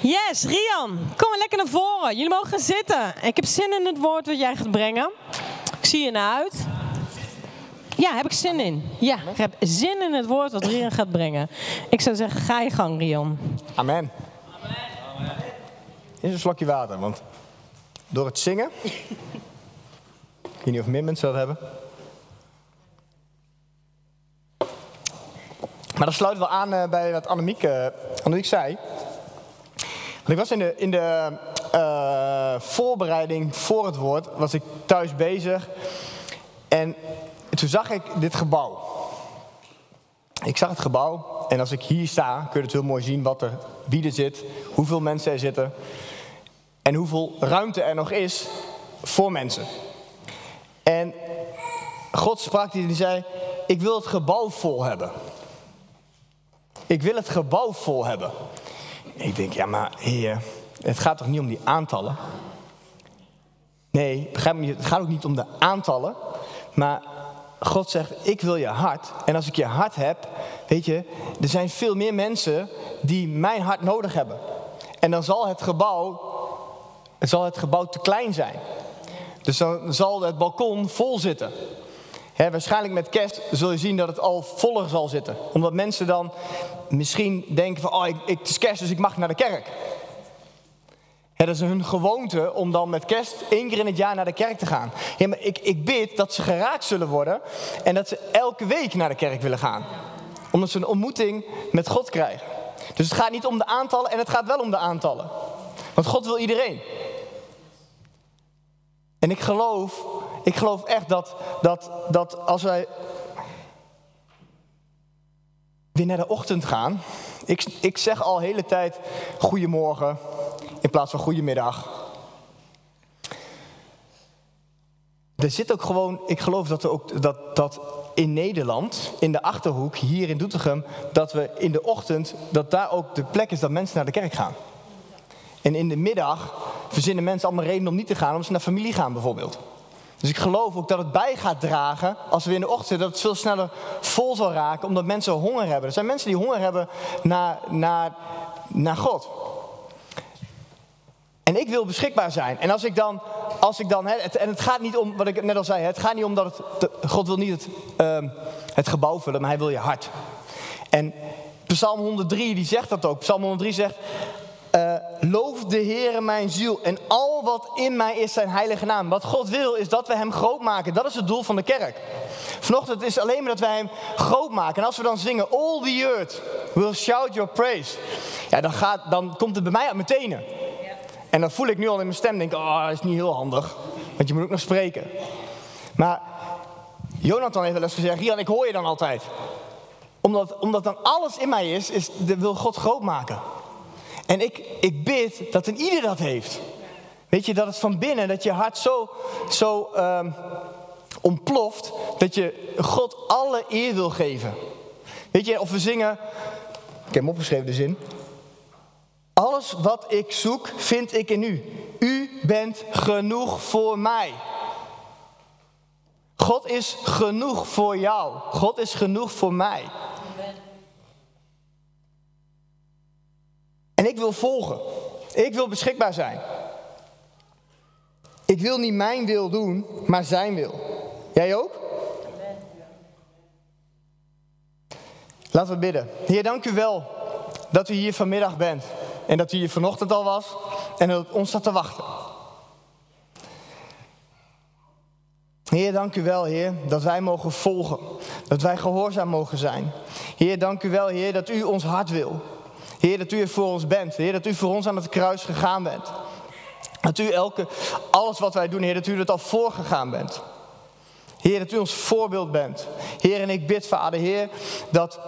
Yes, Rian, kom maar lekker naar voren. Jullie mogen gaan zitten. Ik heb zin in het woord wat jij gaat brengen. Ik zie je naar uit. Ja, heb ik zin in. Ja, ik heb zin in het woord wat Rian gaat brengen. Ik zou zeggen, ga je gang, Rian. Amen. Is een slokje water, want door het zingen... Ik weet niet of meer mensen dat hebben. Maar dat sluit wel aan bij wat Annemiek zei. Want ik was in de voorbereiding voor het woord, was ik thuis bezig. En toen zag ik dit gebouw. Ik zag het gebouw en als ik hier sta, kun je het heel mooi zien wie er zit, hoeveel mensen er zitten. En hoeveel ruimte er nog is voor mensen. En God sprak die zei, ik wil het gebouw vol hebben. Ik wil het gebouw vol hebben. En ik denk, ja maar Heer, het gaat toch niet om die aantallen? Nee, begrijp me niet, het gaat ook niet om de aantallen. Maar God zegt, ik wil je hart. En als ik je hart heb, weet je, er zijn veel meer mensen die mijn hart nodig hebben. En dan zal het gebouw te klein zijn. Dus dan zal het balkon vol zitten. Waarschijnlijk met kerst zul je zien dat het al voller zal zitten. Omdat mensen dan misschien denken van, het is kerst dus ik mag naar de kerk. Dat is hun gewoonte om dan met kerst 1 keer in het jaar naar de kerk te gaan. Ja, maar ik bid dat ze geraakt zullen worden en dat ze elke week naar de kerk willen gaan. Omdat ze een ontmoeting met God krijgen. Dus het gaat niet om de aantallen en het gaat wel om de aantallen. Want God wil iedereen. En ik geloof echt dat als wij weer naar de ochtend gaan. Ik zeg al de hele tijd goedemorgen in plaats van goedemiddag. Er zit ook gewoon, ik geloof dat in Nederland, in de Achterhoek, hier in Doetinchem, dat we in de ochtend, dat daar ook de plek is dat mensen naar de kerk gaan. En in de middag verzinnen mensen allemaal redenen om niet te gaan, omdat ze naar familie gaan bijvoorbeeld. Dus ik geloof ook dat het bij gaat dragen, als we in de ochtend zitten, dat het veel sneller vol zal raken, omdat mensen honger hebben. Er zijn mensen die honger hebben naar God. En ik wil beschikbaar zijn. En als ik dan en het gaat niet om, wat ik net al zei, het gaat niet om dat God wil niet het gebouw vullen, maar hij wil je hart. En Psalm 103, die zegt dat ook. Psalm 103 zegt, loof de Heere mijn ziel en al wat in mij is zijn heilige naam. Wat God wil is dat we hem groot maken. Dat is het doel van de kerk. Vanochtend is alleen maar dat wij hem groot maken. En als we dan zingen, all the earth will shout your praise. Ja, dan komt het bij mij uit mijn tenen. En dan voel ik nu al in mijn stem, denk dat is niet heel handig. Want je moet ook nog spreken. Maar Jonathan heeft wel eens gezegd, Rian, ik hoor je dan altijd. Omdat dan alles in mij wil God groot maken. En ik bid dat een ieder dat heeft. Weet je, dat het van binnen, dat je hart zo ontploft, dat je God alle eer wil geven. Weet je, of we zingen, ik heb hem opgeschreven de zin. Alles wat ik zoek, vind ik in u. U bent genoeg voor mij. God is genoeg voor jou. God is genoeg voor mij. En ik wil volgen. Ik wil beschikbaar zijn. Ik wil niet mijn wil doen, maar zijn wil. Jij ook? Laten we bidden. Heer, dank u wel dat u hier vanmiddag bent. En dat u hier vanochtend al was. En dat ons staat te wachten. Heer, dank u wel, Heer, dat wij mogen volgen. Dat wij gehoorzaam mogen zijn. Heer, dank u wel, Heer, dat u ons hart wil. Heer, dat u er voor ons bent. Heer, dat u voor ons aan het kruis gegaan bent. Dat u alles wat wij doen, Heer, dat u het al voorgegaan bent. Heer, dat u ons voorbeeld bent. Heer, en ik bid, Vader, Heer, dat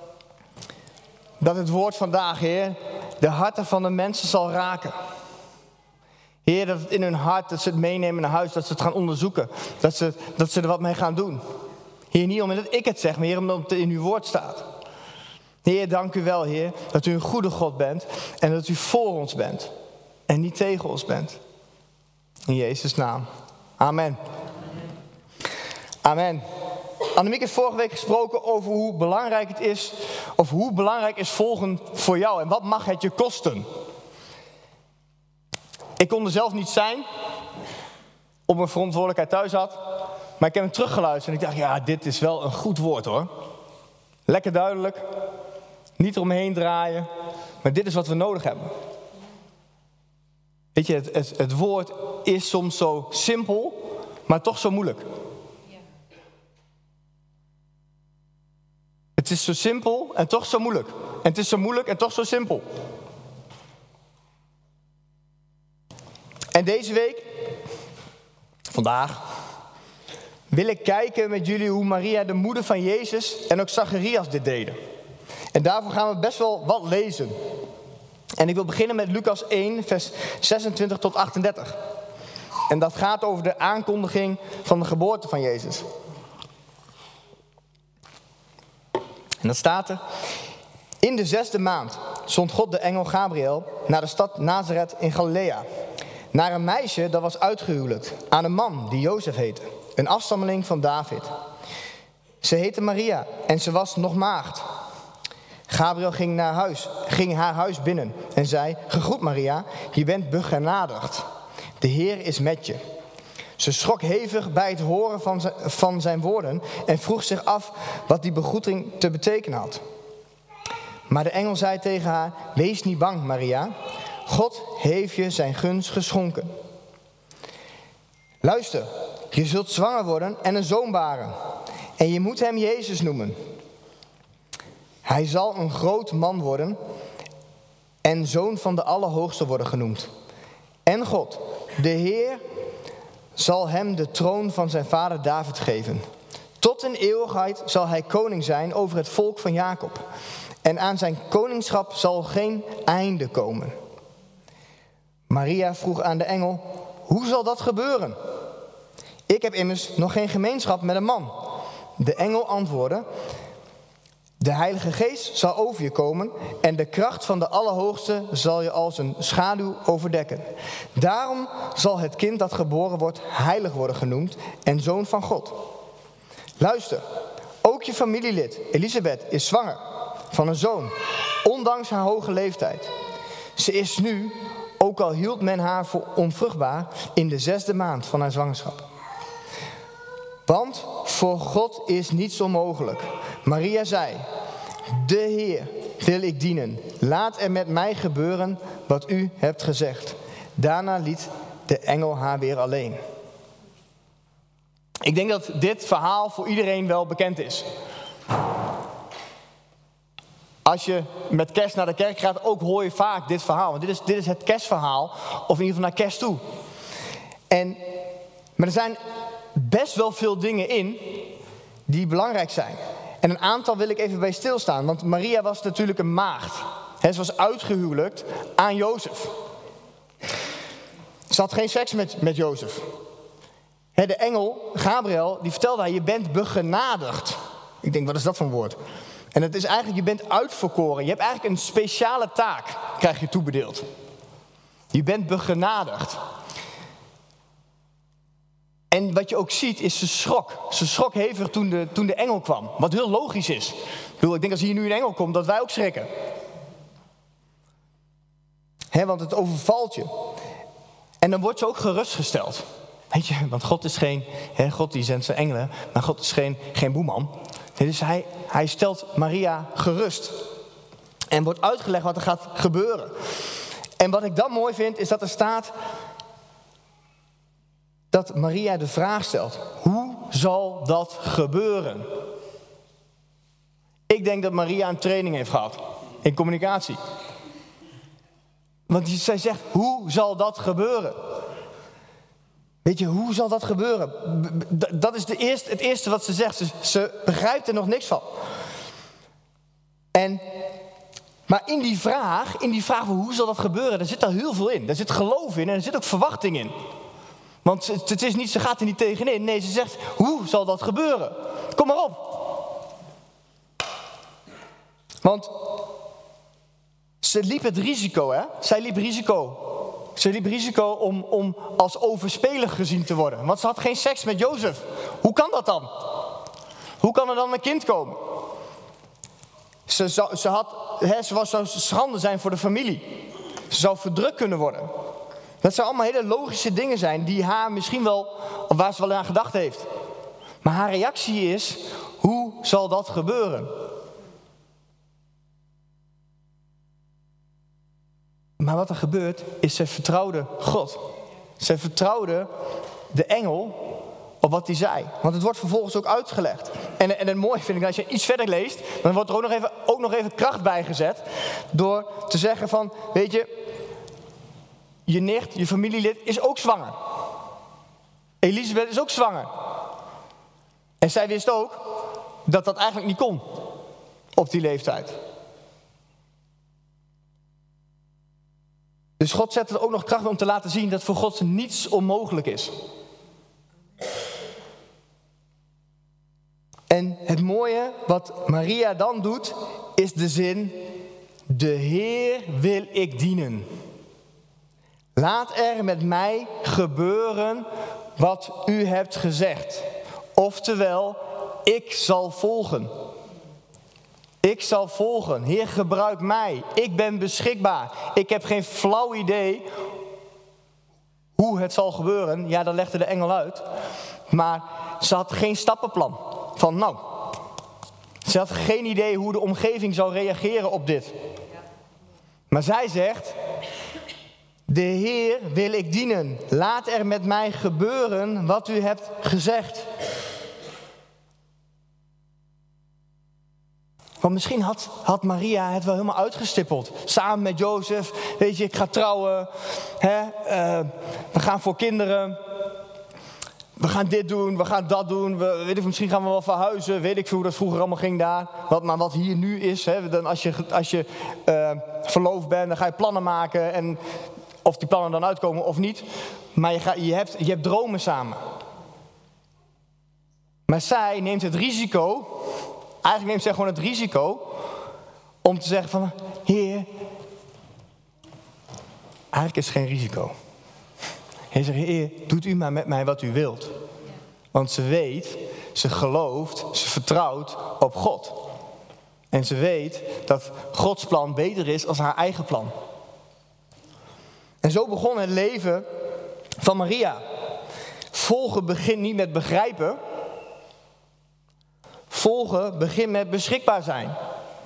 het woord vandaag, Heer, de harten van de mensen zal raken. Heer, dat het in hun hart, dat ze het meenemen naar huis, dat ze het gaan onderzoeken. Dat ze er wat mee gaan doen. Heer, niet omdat ik het zeg, maar Heer, omdat het in uw woord staat. Heer, dank u wel, Heer, dat u een goede God bent en dat u voor ons bent en niet tegen ons bent. In Jezus' naam. Amen. Amen. Annemiek heeft vorige week gesproken over hoe belangrijk het is, of hoe belangrijk is volgen voor jou en wat mag het je kosten. Ik kon er zelf niet zijn, op mijn verantwoordelijkheid thuis had. Maar ik heb hem teruggeluisterd en ik dacht, ja, dit is wel een goed woord hoor. Lekker duidelijk, niet eromheen draaien, maar dit is wat we nodig hebben. Weet je, het woord is soms zo simpel, maar toch zo moeilijk. Het is zo simpel en toch zo moeilijk. En het is zo moeilijk en toch zo simpel. En deze week, vandaag, wil ik kijken met jullie hoe Maria, de moeder van Jezus, en ook Zacharias dit deden. En daarvoor gaan we best wel wat lezen. En ik wil beginnen met Lucas 1, vers 26 tot 38. En dat gaat over de aankondiging van de geboorte van Jezus. En dat staat er: in de 6e maand zond God de engel Gabriel naar de stad Nazareth in Galilea. Naar een meisje dat was uitgehuwelijkt aan een man die Jozef heette, een afstammeling van David. Ze heette Maria en ze was nog maagd. Gabriel ging haar huis binnen en zei: gegroet Maria, je bent begenadigd. De Heer is met je. Ze schrok hevig bij het horen van zijn woorden en vroeg zich af wat die begroeting te betekenen had. Maar de engel zei tegen haar: wees niet bang, Maria. God heeft je zijn gunst geschonken. Luister, je zult zwanger worden en een zoon baren. En je moet hem Jezus noemen. Hij zal een groot man worden en zoon van de Allerhoogste worden genoemd. En God, de Heer, zal hem de troon van zijn vader David geven. Tot in eeuwigheid zal hij koning zijn over het volk van Jacob. En aan zijn koningschap zal geen einde komen. Maria vroeg aan de engel: hoe zal dat gebeuren? Ik heb immers nog geen gemeenschap met een man. De engel antwoordde: de Heilige Geest zal over je komen en de kracht van de Allerhoogste zal je als een schaduw overdekken. Daarom zal het kind dat geboren wordt heilig worden genoemd en zoon van God. Luister, ook je familielid Elisabeth is zwanger van een zoon, ondanks haar hoge leeftijd. Ze is nu, ook al hield men haar voor onvruchtbaar, in de 6e maand van haar zwangerschap. Want voor God is niets onmogelijk. Maria zei: de Heer wil ik dienen. Laat er met mij gebeuren wat u hebt gezegd. Daarna liet de engel haar weer alleen. Ik denk dat dit verhaal voor iedereen wel bekend is. Als je met kerst naar de kerk gaat, ook hoor je vaak dit verhaal. Want dit is het kerstverhaal, of in ieder geval naar kerst toe. Maar er zijn best wel veel dingen in die belangrijk zijn. En een aantal wil ik even bij stilstaan. Want Maria was natuurlijk een maagd. Ze was uitgehuwelijkt aan Jozef. Ze had geen seks met Jozef. De engel, Gabriel, die vertelde haar: je bent begenadigd. Ik denk, wat is dat voor een woord? En het is eigenlijk, je bent uitverkoren. Je hebt eigenlijk een speciale taak, krijg je toebedeeld. Je bent begenadigd. En wat je ook ziet is, ze schrok. Ze schrok hevig toen de engel kwam. Wat heel logisch is. Ik denk als hier nu een engel komt, dat wij ook schrikken. Want het overvalt je. En dan wordt je ook gerustgesteld. Weet je, want God is geen... God die zendt zijn engelen, maar God is geen boeman. Dus hij stelt Maria gerust. En wordt uitgelegd wat er gaat gebeuren. En wat ik dan mooi vind, is dat er staat dat Maria de vraag stelt: hoe zal dat gebeuren? Ik denk dat Maria een training heeft gehad in communicatie. Want zij zegt: hoe zal dat gebeuren? Weet je, hoe zal dat gebeuren? Dat is het eerste wat ze zegt. Ze begrijpt er nog niks van. Maar in die vraag van hoe zal dat gebeuren, daar zit al heel veel in. Daar zit geloof in en er zit ook verwachting in. Want het is niet, ze gaat er niet tegenin. Nee, ze zegt: hoe zal dat gebeuren? Kom maar op. Want ze liep het risico, hè? Zij liep risico. Ze liep risico om als overspelig gezien te worden. Want ze had geen seks met Jozef. Hoe kan dat dan? Hoe kan er dan een kind komen? Ze zou schande zijn voor de familie. Ze zou verdrukt kunnen worden. Dat zou allemaal hele logische dingen zijn die haar misschien wel, of waar ze wel aan gedacht heeft. Maar haar reactie is, hoe zal dat gebeuren? Maar wat er gebeurt, is ze vertrouwde God. Ze vertrouwde de engel op wat hij zei. Want het wordt vervolgens ook uitgelegd. En het mooie vind ik, als je iets verder leest, dan wordt er ook nog even kracht bijgezet. Door te zeggen van, weet je nicht, je familielid is ook zwanger. Elisabeth is ook zwanger. En zij wist ook dat dat eigenlijk niet kon op die leeftijd. Dus God zet er ook nog kracht om te laten zien dat voor God niets onmogelijk is. En het mooie wat Maria dan doet, is de zin: de Heer wil ik dienen. Laat er met mij gebeuren wat u hebt gezegd. Oftewel, ik zal volgen. Ik zal volgen. Heer, gebruik mij. Ik ben beschikbaar. Ik heb geen flauw idee hoe het zal gebeuren. Ja, dat legde de engel uit. Maar ze had geen stappenplan. Ze had geen idee hoe de omgeving zou reageren op dit. Maar zij zegt: de Heer wil ik dienen. Laat er met mij gebeuren wat u hebt gezegd. Want misschien had Maria het wel helemaal uitgestippeld. Samen met Jozef. Weet je, ik ga trouwen. We gaan voor kinderen. We gaan dit doen, we gaan dat doen. Misschien gaan we wel verhuizen. Weet ik veel hoe dat vroeger allemaal ging daar. Maar wat hier nu is. Dan als je verloofd bent, dan ga je plannen maken. En of die plannen dan uitkomen of niet. Maar je hebt dromen samen. Maar zij neemt het risico. Eigenlijk neemt zij gewoon het risico om te zeggen van: Heer, eigenlijk is het geen risico. Hij zegt: Heer, doet u maar met mij wat u wilt. Want ze weet, ze gelooft, ze vertrouwt op God. En ze weet dat Gods plan beter is dan haar eigen plan. En zo begon het leven van Maria. Volgen begint niet met begrijpen. Volgen begint met beschikbaar zijn.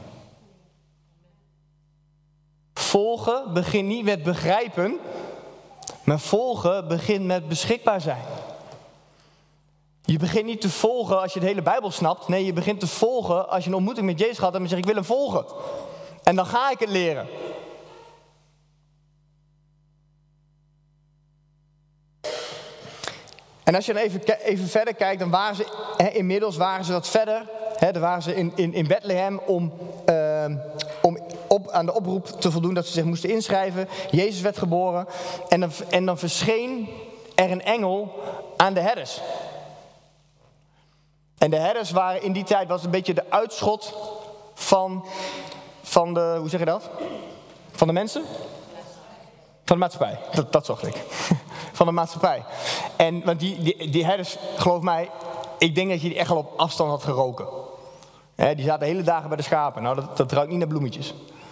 Volgen begint niet met begrijpen, maar volgen begint met beschikbaar zijn. Je begint niet te volgen als je de hele Bijbel snapt. Nee, je begint te volgen als je een ontmoeting met Jezus gehad hebt en zegt: ik wil hem volgen. En dan ga ik het leren. En als je dan even verder kijkt, dan waren ze inmiddels wat verder. Dan waren ze in Bethlehem om aan de oproep te voldoen dat ze zich moesten inschrijven. Jezus werd geboren. En dan verscheen er een engel aan de herders. En de herders waren in die tijd een beetje de uitschot van de, hoe zeg je dat? Van de mensen? Van de maatschappij, dat zocht ik. Van de maatschappij. Want die herders, geloof mij, ik denk dat je die echt al op afstand had geroken. Die zaten de hele dagen bij de schapen. Nou, dat ruikt niet naar bloemetjes.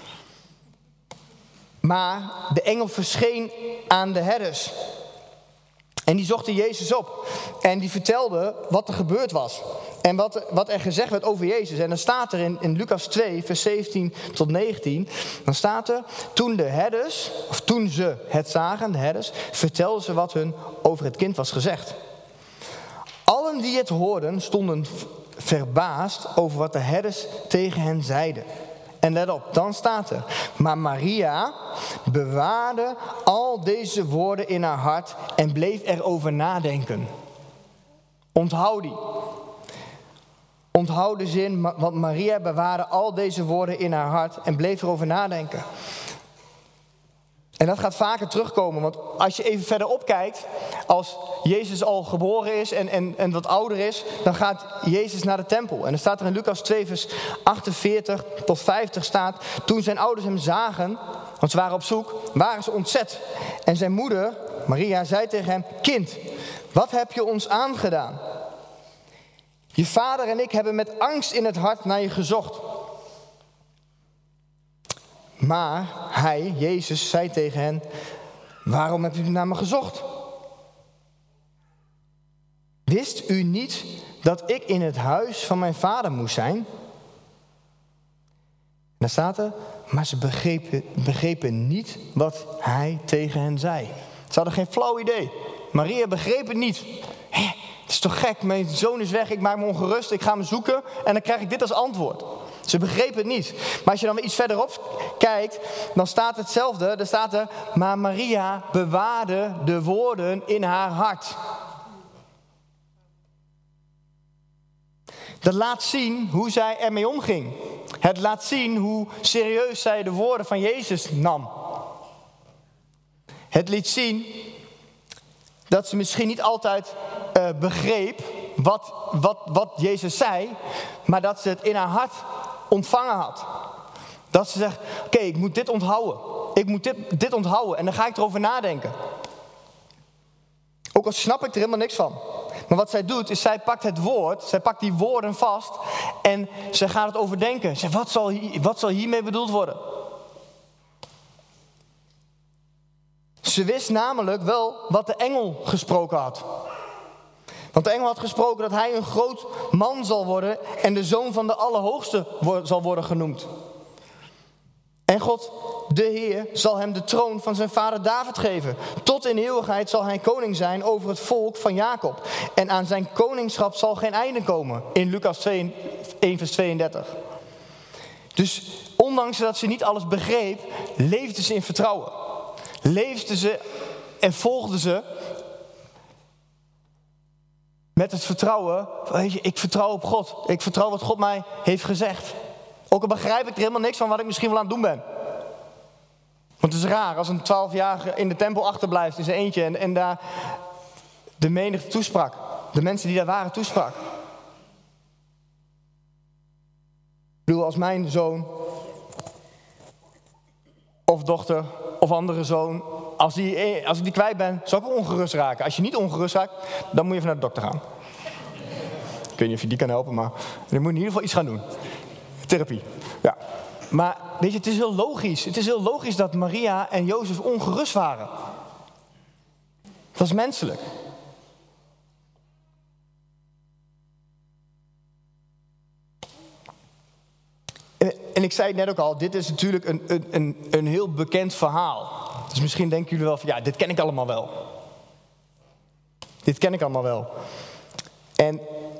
Maar de engel verscheen aan de herders. En die zochten Jezus op. En die vertelde wat er gebeurd was. En wat er gezegd werd over Jezus. En dan staat er in Lucas 2, vers 17 tot 19. Dan staat er: toen ze het zagen, de herders, vertelden ze wat hun over het kind was gezegd. Allen die het hoorden stonden verbaasd over wat de herders tegen hen zeiden. En let op, dan staat er: maar Maria bewaarde al deze woorden in haar hart en bleef erover nadenken. Onthoud die. Onthoud de zin, want Maria bewaarde al deze woorden in haar hart en bleef erover nadenken. En dat gaat vaker terugkomen, want als je even verderop kijkt, als Jezus al geboren is en wat ouder is, dan gaat Jezus naar de tempel. En dan staat er in Lucas 2 vers 48 tot 50 staat: toen zijn ouders hem zagen, want ze waren op zoek, waren ze ontzet. En zijn moeder, Maria, zei tegen hem: kind, wat heb je ons aangedaan? Je vader en ik hebben met angst in het hart naar je gezocht. Maar hij, Jezus, zei tegen hen: Waarom hebt u naar me gezocht? Wist u niet dat ik in het huis van mijn vader moest zijn? En dan staat er, maar ze begrepen niet wat hij tegen hen zei. Ze hadden geen flauw idee. Maria begreep het niet. Het is toch gek, mijn zoon is weg, ik maak me ongerust, ik ga hem zoeken en dan krijg ik dit als antwoord. Ze begrepen het niet. Maar als je dan weer iets verderop kijkt, dan staat hetzelfde. Er staat er, maar Maria bewaarde de woorden in haar hart. Dat laat zien hoe zij ermee omging. Het laat zien hoe serieus zij de woorden van Jezus nam. Het liet zien dat ze misschien niet altijd begreep wat Jezus zei, maar dat ze het in haar hart ontvangen had. Dat ze zegt, oké, ik moet dit onthouden. Ik moet dit onthouden en dan ga ik erover nadenken. Ook al snap ik er helemaal niks van. Maar wat zij doet, is zij pakt het woord, zij pakt die woorden vast en zij gaat het overdenken. Zij zegt, wat zal hiermee bedoeld worden? Ze wist namelijk wel wat de engel gesproken had. Want de engel had gesproken dat hij een groot man zal worden en de zoon van de Allerhoogste zal worden genoemd. En God, de Heer, zal hem de troon van zijn vader David geven. Tot in eeuwigheid zal hij koning zijn over het volk van Jacob. En aan zijn koningschap zal geen einde komen. In Lucas 1 vers 32. Dus ondanks dat ze niet alles begreep, leefde ze in vertrouwen. Leefde ze en volgde ze met het vertrouwen. Weet je, ik vertrouw op God. Ik vertrouw wat God mij heeft gezegd. Ook al begrijp ik er helemaal niks van wat ik misschien wel aan het doen ben. Want het is raar als een 12-jarige in de tempel achterblijft in zijn eentje en daar de menigte toesprak. De mensen die daar waren toesprak. Ik bedoel, als mijn zoon of dochter of andere zoon, als ik die kwijt ben, zal ik ook ongerust raken. Als je niet ongerust raakt, dan moet je even naar de dokter gaan. Ik weet niet of je die kan helpen, maar je moet in ieder geval iets gaan doen. Therapie, ja. Maar weet je, het is heel logisch. Het is heel logisch dat Maria en Jozef ongerust waren. Dat is menselijk. En ik zei het net ook al, dit is natuurlijk een heel bekend verhaal. Dus misschien denken jullie wel van, ja, dit ken ik allemaal wel. Dit ken ik allemaal wel. En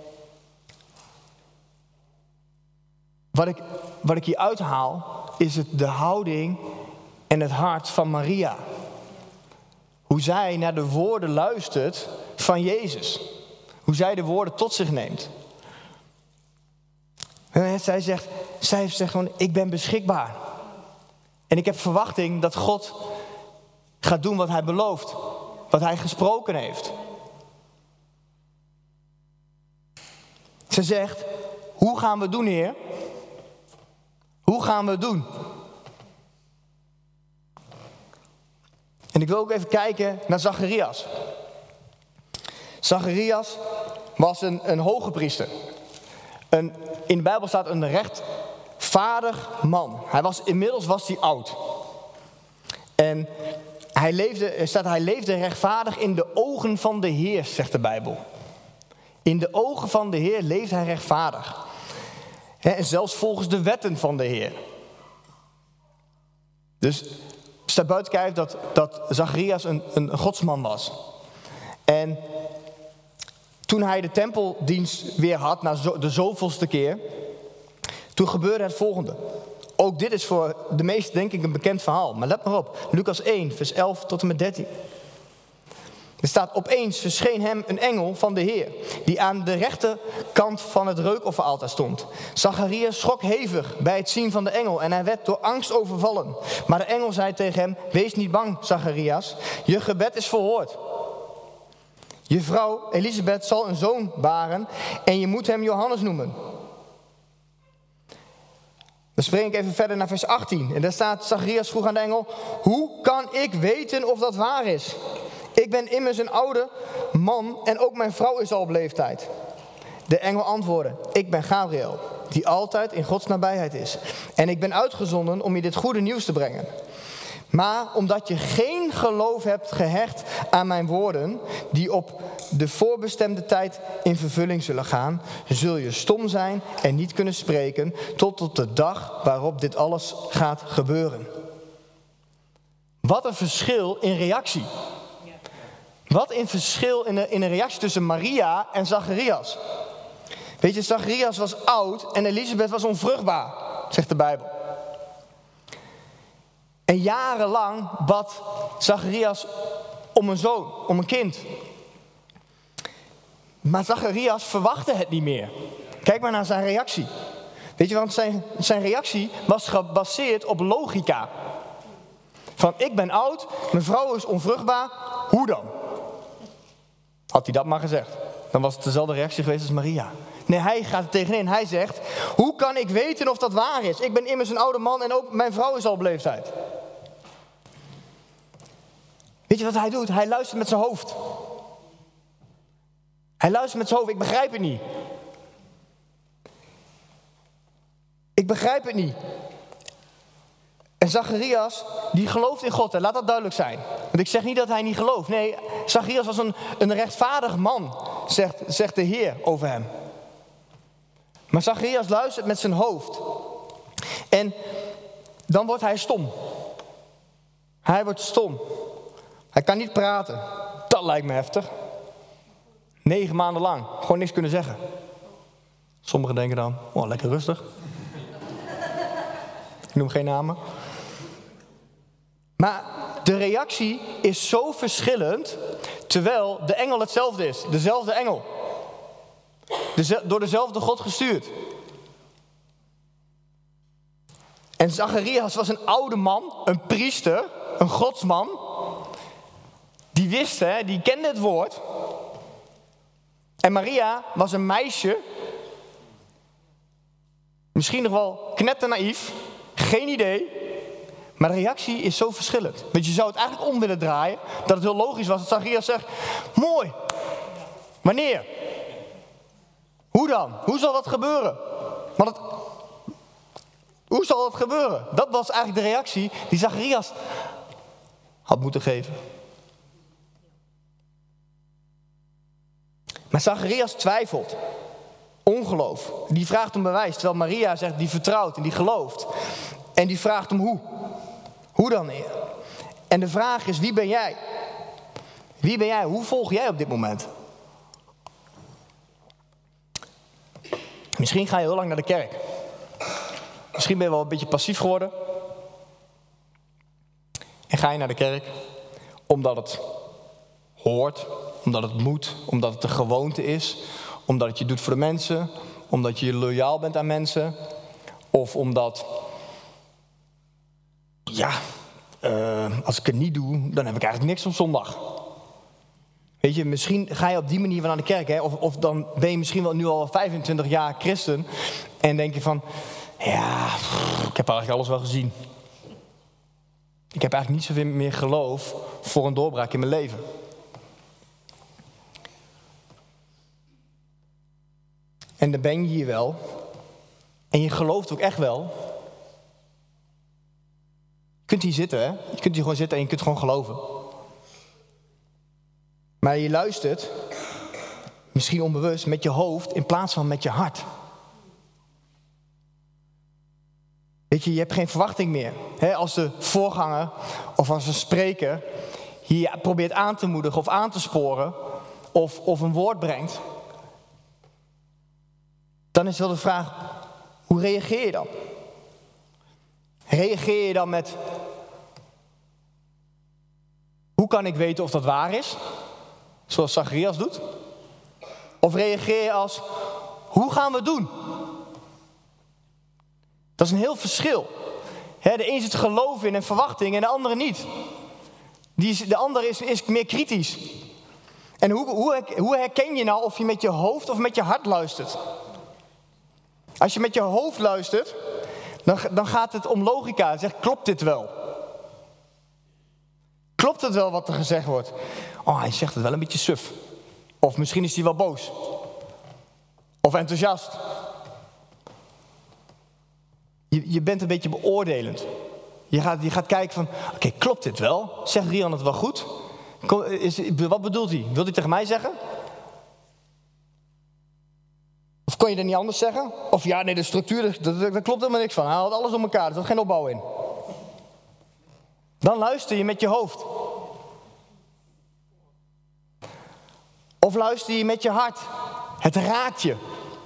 wat ik hier uithaal, is de houding en het hart van Maria. Hoe zij naar de woorden luistert van Jezus. Hoe zij de woorden tot zich neemt. Zij zegt gewoon, ik ben beschikbaar. En ik heb verwachting dat God gaat doen wat hij belooft. Wat hij gesproken heeft. Ze zegt, hoe gaan we het doen, Heer? Hoe gaan we het doen? En ik wil ook even kijken naar Zacharias. Zacharias was een hoge priester. In de Bijbel staat een rechtvaardig man. Inmiddels was hij oud. En hij leefde rechtvaardig in de ogen van de Heer, zegt de Bijbel. In de ogen van de Heer leeft hij rechtvaardig. En zelfs volgens de wetten van de Heer. Dus het staat buiten kijf dat Zacharias een godsman was. En toen hij de tempeldienst weer had, na de zoveelste keer, toen gebeurde het volgende. Ook dit is voor de meesten denk ik een bekend verhaal. Maar let maar op, Lucas 1, vers 11 tot en met 13. Er staat, opeens verscheen hem een engel van de Heer, die aan de rechterkant van het reukofferaltaar stond. Zacharias schrok hevig bij het zien van de engel en hij werd door angst overvallen. Maar de engel zei tegen hem, wees niet bang, Zacharias, je gebed is verhoord. Je vrouw Elisabeth zal een zoon baren en je moet hem Johannes noemen. Dan spring ik even verder naar vers 18. En daar staat, Zacharias vroeg aan de engel, hoe kan ik weten of dat waar is? Ik ben immers een oude man en ook mijn vrouw is al op leeftijd. De engel antwoordde, ik ben Gabriel, die altijd in Gods nabijheid is. En ik ben uitgezonden om je dit goede nieuws te brengen. Maar omdat je geen geloof hebt gehecht aan mijn woorden, die op de voorbestemde tijd in vervulling zullen gaan, zul je stom zijn en niet kunnen spreken tot op de dag waarop dit alles gaat gebeuren. Wat een verschil in reactie. Wat een verschil in de reactie tussen Maria en Zacharias. Weet je, Zacharias was oud en Elisabeth was onvruchtbaar, zegt de Bijbel. En jarenlang bad Zacharias om een zoon, om een kind. Maar Zacharias verwachtte het niet meer. Kijk maar naar zijn reactie. Weet je, want zijn reactie was gebaseerd op logica. Van, ik ben oud, mijn vrouw is onvruchtbaar, hoe dan? Had hij dat maar gezegd, dan was het dezelfde reactie geweest als Maria. Nee, hij gaat er tegenin. Hij zegt, hoe kan ik weten of dat waar is? Ik ben immers een oude man en ook mijn vrouw is al op leeftijd. Weet je wat hij doet? Hij luistert met zijn hoofd. Hij luistert met zijn hoofd. Ik begrijp het niet. Ik begrijp het niet. En Zacharias, die gelooft in God. En laat dat duidelijk zijn. Want ik zeg niet dat hij niet gelooft. Nee, Zacharias was een rechtvaardig man, zegt de Heer over hem. Maar Zacharias luistert met zijn hoofd. En dan wordt hij stom. Hij wordt stom. Hij kan niet praten. Dat lijkt me heftig. 9 maanden lang. Gewoon niks kunnen zeggen. Sommigen denken dan, oh, lekker rustig. Ik noem geen namen. Maar de reactie is zo verschillend, terwijl de engel hetzelfde is. Dezelfde engel. Door dezelfde God gestuurd. En Zacharias was een oude man, een priester, een godsman. Die wist, die kende het woord. En Maria was een meisje. Misschien nog wel knetternaïef. Geen idee. Maar de reactie is zo verschillend. Want je zou het eigenlijk om willen draaien. Dat het heel logisch was dat Zacharias zegt, mooi. Wanneer? Hoe dan? Hoe zal dat gebeuren? Hoe zal dat gebeuren? Dat was eigenlijk de reactie die Zacharias had moeten geven. Maar Zacharias twijfelt. Ongeloof. Die vraagt om bewijs. Terwijl Maria zegt, die vertrouwt en die gelooft. En die vraagt om hoe. Hoe dan, Heer? En de vraag is, wie ben jij? Wie ben jij? Hoe volg jij op dit moment? Misschien ga je heel lang naar de kerk. Misschien ben je wel een beetje passief geworden. En ga je naar de kerk omdat het hoort, omdat het moet, omdat het een gewoonte is, omdat het je doet voor de mensen, omdat je loyaal bent aan mensen, of omdat, als ik het niet doe, dan heb ik eigenlijk niks op zondag. Weet je, misschien ga je op die manier wel naar de kerk, hè? Of dan ben je misschien wel nu al 25 jaar christen en denk je van, ja, ik heb eigenlijk alles wel gezien. Ik heb eigenlijk niet zoveel meer geloof voor een doorbraak in mijn leven. En dan ben je hier wel. En je gelooft ook echt wel. Je kunt hier zitten, hè? Je kunt hier gewoon zitten en je kunt gewoon geloven. Maar je luistert, misschien onbewust, met je hoofd in plaats van met je hart. Weet je hebt geen verwachting meer. Als de voorganger of als een spreker je probeert aan te moedigen of aan te sporen of een woord brengt. Dan is wel de vraag, hoe reageer je dan? Reageer je dan met, hoe kan ik weten of dat waar is? Zoals Zacharias doet. Of reageer je als, hoe gaan we het doen? Dat is een heel verschil. De een zit geloof in en verwachting en de andere niet. De andere is meer kritisch. En hoe herken je nou of je met je hoofd of met je hart luistert? Als je met je hoofd luistert, dan gaat het om logica. Zeg, klopt dit wel? Klopt het wel wat er gezegd wordt? Oh, hij zegt het wel een beetje suf. Of misschien is hij wel boos. Of enthousiast. Je bent een beetje beoordelend. Je gaat kijken van, oké, klopt dit wel? Zegt Rian het wel goed? Wat bedoelt hij? Wil hij tegen mij zeggen? Of kon je dat niet anders zeggen? Of ja, nee, de structuur, daar klopt helemaal niks van. Hij haalt alles om elkaar, er zat geen opbouw in. Dan luister je met je hoofd. Of luister je met je hart. Het raakt je.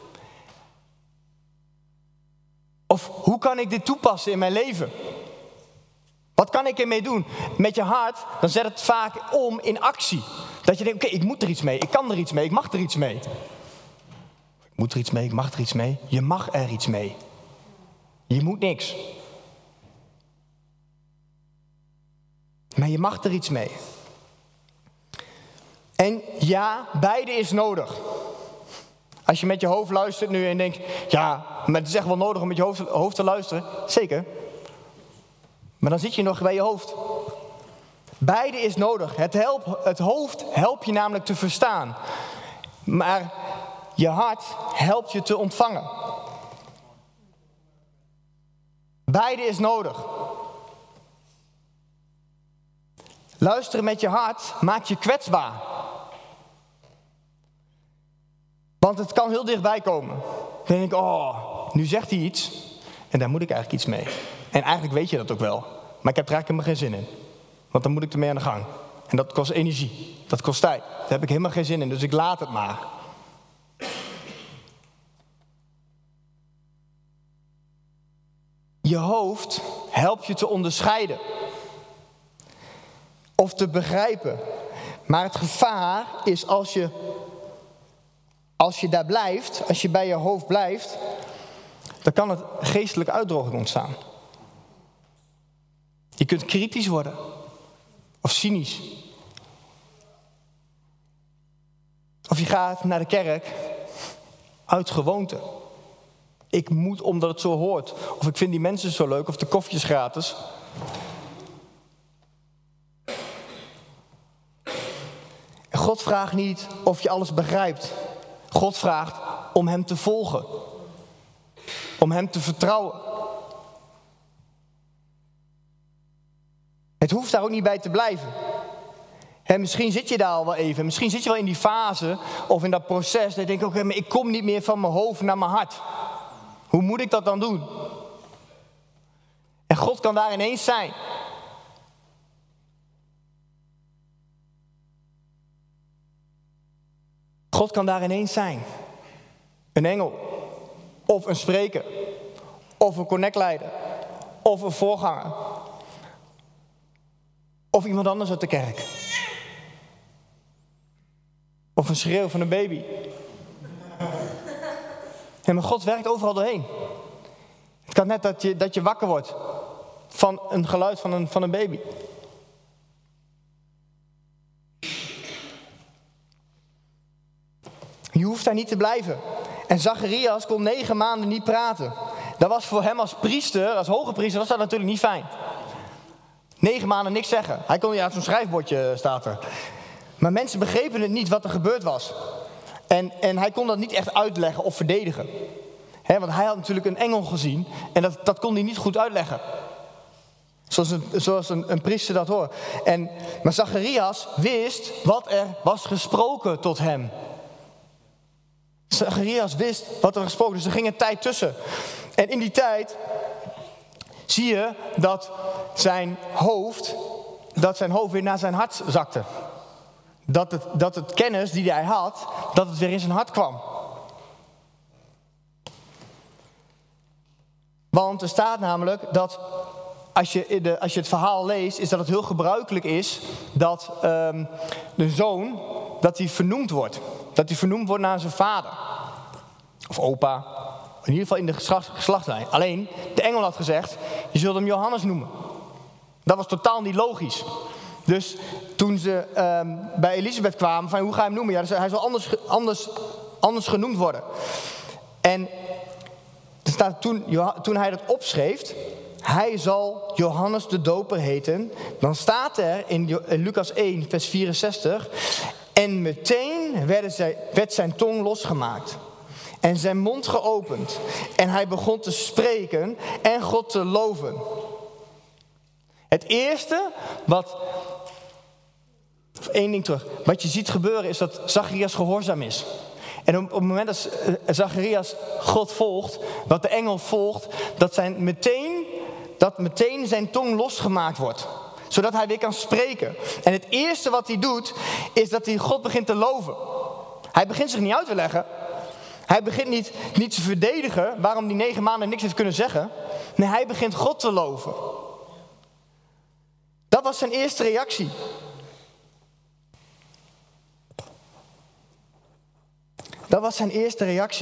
Of hoe kan ik dit toepassen in mijn leven? Wat kan ik ermee doen? Met je hart, dan zet het vaak om in actie. Dat je denkt, oké, ik moet er iets mee. Ik kan er iets mee. Ik mag er iets mee. Ik moet er iets mee. Ik mag er iets mee. Je mag er iets mee. Je moet niks. Maar je mag er iets mee. En ja, beide is nodig. Als je met je hoofd luistert nu en denkt, ja, maar het is echt wel nodig om met je hoofd te luisteren. Zeker. Maar dan zit je nog bij je hoofd. Beide is nodig. Het hoofd helpt je namelijk te verstaan. Maar je hart helpt je te ontvangen. Beide is nodig. Luisteren met je hart maakt je kwetsbaar. Want het kan heel dichtbij komen. Dan denk ik, oh, nu zegt hij iets. En daar moet ik eigenlijk iets mee. En eigenlijk weet je dat ook wel. Maar ik heb er eigenlijk helemaal geen zin in. Want dan moet ik ermee aan de gang. En dat kost energie. Dat kost tijd. Daar heb ik helemaal geen zin in. Dus ik laat het maar. Je hoofd helpt je te onderscheiden. Of te begrijpen. Maar het gevaar is als je daar blijft, als je bij je hoofd blijft, dan kan het geestelijke uitdroging ontstaan. Je kunt kritisch worden. Of cynisch. Of je gaat naar de kerk uit gewoonte. Ik moet omdat het zo hoort. Of ik vind die mensen zo leuk. Of de koffie is gratis. En God vraagt niet of je alles begrijpt. God vraagt om hem te volgen. Om hem te vertrouwen. Het hoeft daar ook niet bij te blijven. Misschien zit je daar al wel even. Misschien zit je wel in die fase of in dat proces. Dat je denkt, oké, maar ik kom niet meer van mijn hoofd naar mijn hart. Hoe moet ik dat dan doen? En God kan daar ineens zijn. God kan daar ineens zijn. Een engel. Of een spreker. Of een connectleider. Of een voorganger. Of iemand anders uit de kerk. Of een schreeuw van een baby. Ja, maar God werkt overal doorheen. Het kan net dat je wakker wordt van een geluid van een baby. Je hoeft daar niet te blijven. En Zacharias kon 9 maanden niet praten. Dat was voor hem als priester, als hoge priester, was dat natuurlijk niet fijn. 9 maanden niks zeggen. Hij kon, ja, zo'n schrijfbordje staat er. Maar mensen begrepen het niet wat er gebeurd was. En hij kon dat niet echt uitleggen of verdedigen. Want hij had natuurlijk een engel gezien. En dat kon hij niet goed uitleggen. Zoals een priester dat hoort. Maar Zacharias wist wat er was gesproken tot hem. Zacharias wist wat er gesproken was. Dus er ging een tijd tussen. En in die tijd zie je dat zijn hoofd weer naar zijn hart zakte. Dat het kennis die hij had, dat het weer in zijn hart kwam. Want er staat namelijk dat als je het verhaal leest, is dat het heel gebruikelijk is dat de zoon, dat hij vernoemd wordt. Dat hij vernoemd wordt naar zijn vader. Of opa. In ieder geval in de geslachtslijn. Alleen, de engel had gezegd, je zult hem Johannes noemen. Dat was totaal niet logisch. Dus toen ze bij Elisabeth kwamen, van hoe ga je hem noemen? Ja, dus hij zal anders genoemd worden. En er staat toen hij dat opschreef, hij zal Johannes de Doper heten. Dan staat er in Lucas 1, vers 64. En meteen werd zijn tong losgemaakt. En zijn mond geopend. En hij begon te spreken en God te loven. Het eerste één ding terug. Wat je ziet gebeuren is dat Zacharias gehoorzaam is. En op het moment dat Zacharias God volgt, dat de engel volgt, dat meteen zijn tong losgemaakt wordt. Zodat hij weer kan spreken. En het eerste wat hij doet, is dat hij God begint te loven. Hij begint zich niet uit te leggen. Hij begint niet te verdedigen waarom hij 9 maanden niks heeft kunnen zeggen. Nee, hij begint God te loven. Dat was zijn eerste reactie. Dat was zijn eerste reactie.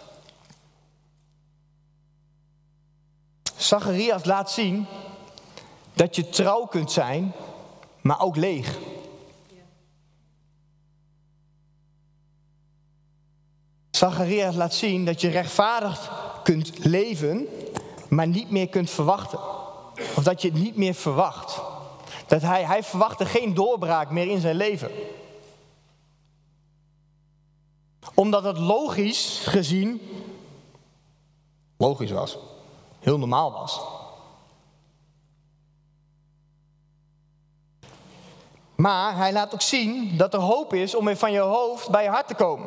Zacharias laat zien dat je trouw kunt zijn, maar ook leeg. Zacharias laat zien dat je rechtvaardig kunt leven, maar niet meer kunt verwachten. Of dat je het niet meer verwacht. Dat hij verwachtte geen doorbraak meer in zijn leven. Omdat het logisch gezien logisch was. Heel normaal was. Maar hij laat ook zien dat er hoop is om weer van je hoofd bij je hart te komen.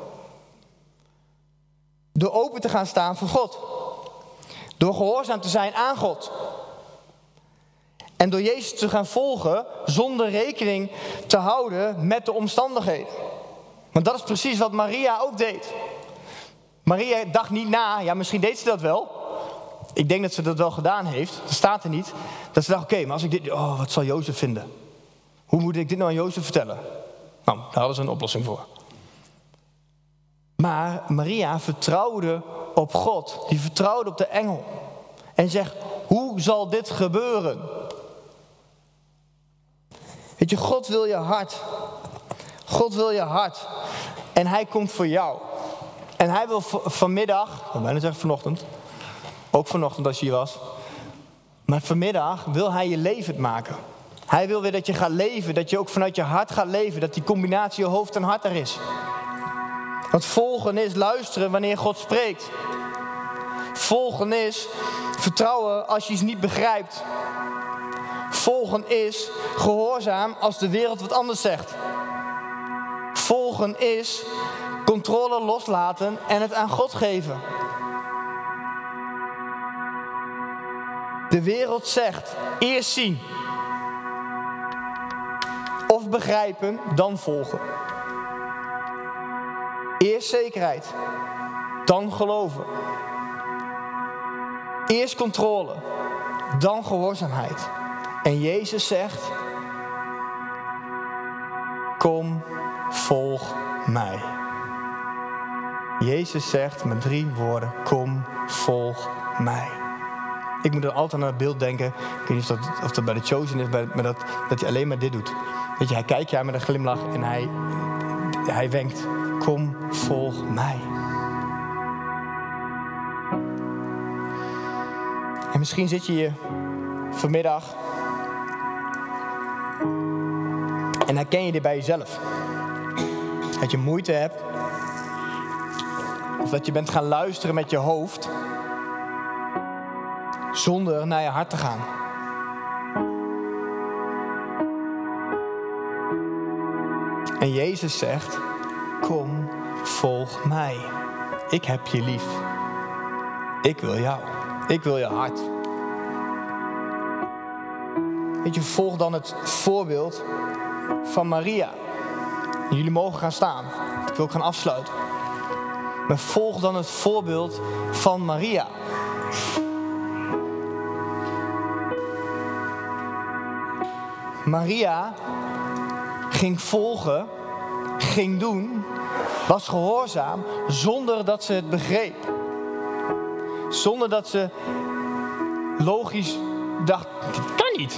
Door open te gaan staan voor God. Door gehoorzaam te zijn aan God. En door Jezus te gaan volgen zonder rekening te houden met de omstandigheden. Want dat is precies wat Maria ook deed. Maria dacht niet na, ja misschien deed ze dat wel. Ik denk dat ze dat wel gedaan heeft, dat staat er niet. Dat ze dacht, oké, maar als ik dit, wat zal Jozef vinden? Hoe moet ik dit nou aan Jozef vertellen? Nou, daar hadden ze een oplossing voor. Maar Maria vertrouwde op God, die vertrouwde op de engel. En zegt, hoe zal dit gebeuren? Weet je, God wil je hart. God wil je hart. En hij komt voor jou. En hij wil vanmiddag, ik wil bijna zeggen vanochtend. Ook vanochtend als je hier was. Maar vanmiddag wil hij je levend maken. Hij wil weer dat je gaat leven. Dat je ook vanuit je hart gaat leven. Dat die combinatie je hoofd en hart er is. Want volgen is luisteren wanneer God spreekt. Volgen is vertrouwen als je iets niet begrijpt. Volgen is gehoorzaam als de wereld wat anders zegt. Volgen is controle loslaten en het aan God geven. De wereld zegt, eerst zien. Of begrijpen, dan volgen. Eerst zekerheid, dan geloven. Eerst controle, dan gehoorzaamheid. En Jezus zegt, kom, volg mij. Jezus zegt met 3 woorden, kom, volg mij. Ik moet er altijd aan het beeld denken, ik weet niet of dat bij de Chosen is, maar dat hij alleen maar dit doet. Weet je, hij kijkt je aan met een glimlach en hij wenkt, kom, volg mij. En misschien zit je hier vanmiddag en herken je dit bij jezelf. Dat je moeite hebt. Of dat je bent gaan luisteren met je hoofd. Zonder naar je hart te gaan. En Jezus zegt, kom, volg mij. Ik heb je lief. Ik wil jou. Ik wil je hart. Weet je, volg dan het voorbeeld van Maria. En jullie mogen gaan staan. Ik wil ook gaan afsluiten. Maar volg dan het voorbeeld van Maria. Maria ging volgen, ging doen, was gehoorzaam zonder dat ze het begreep. Zonder dat ze logisch dacht, dit kan niet.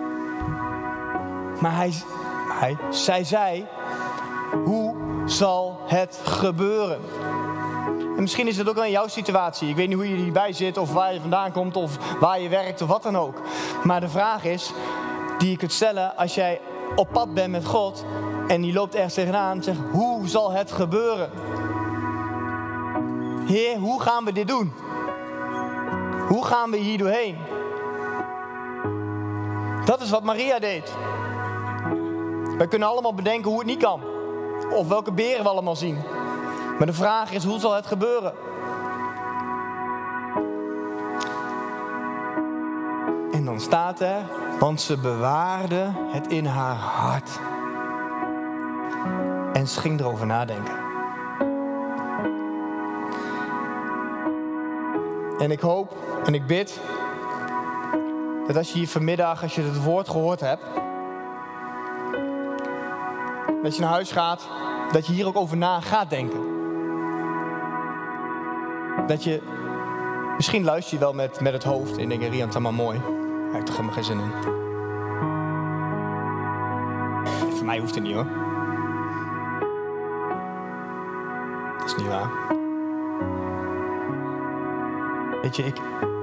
Maar zij zei, hoe zal het gebeuren? En misschien is het ook wel in jouw situatie. Ik weet niet hoe je hierbij zit of waar je vandaan komt of waar je werkt of wat dan ook. Maar de vraag is, die je kunt stellen als jij op pad bent met God en die loopt ergens tegenaan en zegt, hoe zal het gebeuren? Heer, hoe gaan we dit doen? Hoe gaan we hier doorheen? Dat is wat Maria deed. Wij kunnen allemaal bedenken hoe het niet kan. Of welke beren we allemaal zien. Maar de vraag is, hoe zal het gebeuren? En dan staat er, want ze bewaarde het in haar hart. En ze ging erover nadenken. En ik hoop en ik bid dat als je hier vanmiddag, als je het woord gehoord hebt, dat je naar huis gaat, dat je hier ook over na gaat denken. Dat je, misschien luister je wel met het hoofd en denk je, Rian, het is allemaal mooi. Daar heb ik toch helemaal geen zin in. Voor mij hoeft het niet hoor. Dat is niet waar. Weet je,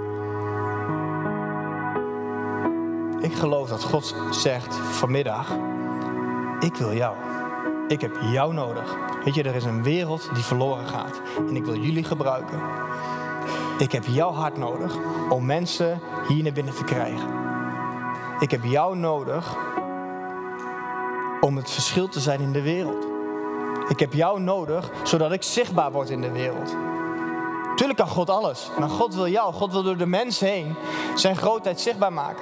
ik geloof dat God zegt vanmiddag, ik wil jou. Ik heb jou nodig. Weet je, er is een wereld die verloren gaat. En ik wil jullie gebruiken. Ik heb jouw hart nodig om mensen hier naar binnen te krijgen. Ik heb jou nodig om het verschil te zijn in de wereld. Ik heb jou nodig zodat ik zichtbaar word in de wereld. Tuurlijk kan God alles. Maar God wil jou. God wil door de mens heen zijn grootheid zichtbaar maken.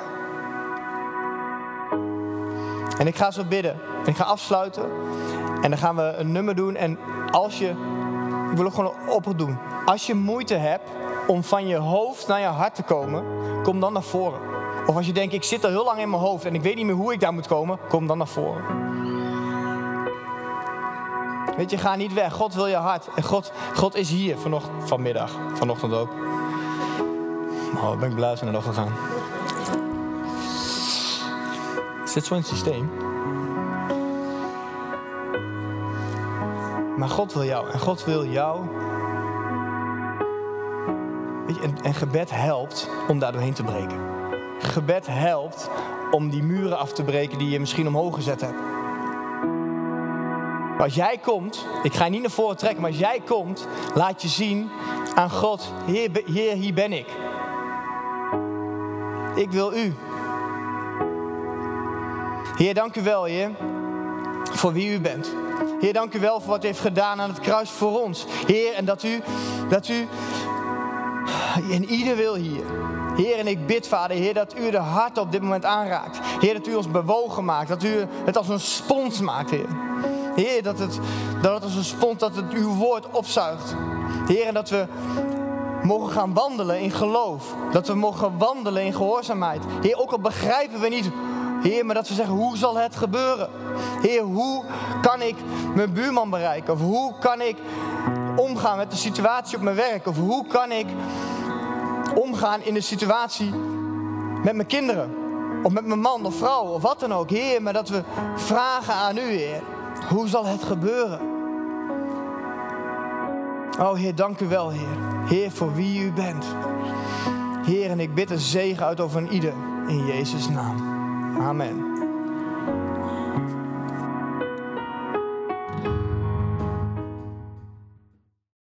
En ik ga zo bidden. En ik ga afsluiten. En dan gaan we een nummer doen. En ik wil ook gewoon een oproep doen. Als je moeite hebt om van je hoofd naar je hart te komen, kom dan naar voren. Of als je denkt, ik zit al heel lang in mijn hoofd en ik weet niet meer hoe ik daar moet komen, kom dan naar voren. Weet je, ga niet weg. God wil je hart. En God is hier vanmiddag. Vanochtend ook. Oh, ben ik blij dat we naar de gegaan. Het zit zo in het systeem. Maar God wil jou. En God wil jou. Weet je, en gebed helpt om daar doorheen te breken. Gebed helpt om die muren af te breken die je misschien omhoog gezet hebt. Maar als jij komt, ik ga je niet naar voren trekken, maar als jij komt, laat je zien aan God, Heer, hier ben ik. Ik wil u. Heer, dank u wel, Heer, voor wie u bent. Heer, dank u wel voor wat u heeft gedaan aan het kruis voor ons. Heer, en dat u en ieder wil hier. Heer, en ik bid, Vader, Heer, dat u de harten op dit moment aanraakt. Heer, dat u ons bewogen maakt, dat u het als een spons maakt, Heer. Heer, dat het als een spons, dat het uw woord opzuigt. Heer, en dat we mogen gaan wandelen in geloof. Dat we mogen wandelen in gehoorzaamheid. Heer, ook al begrijpen we niet, Heer, maar dat we zeggen, hoe zal het gebeuren? Heer, hoe kan ik mijn buurman bereiken? Of hoe kan ik omgaan met de situatie op mijn werk? Of hoe kan ik omgaan in de situatie met mijn kinderen? Of met mijn man of vrouw of wat dan ook. Heer, maar dat we vragen aan u, Heer. Hoe zal het gebeuren? Oh Heer, dank u wel, Heer. Heer, voor wie u bent. Heer, en ik bid een zegen uit over een ieder. In Jezus' naam. Amen.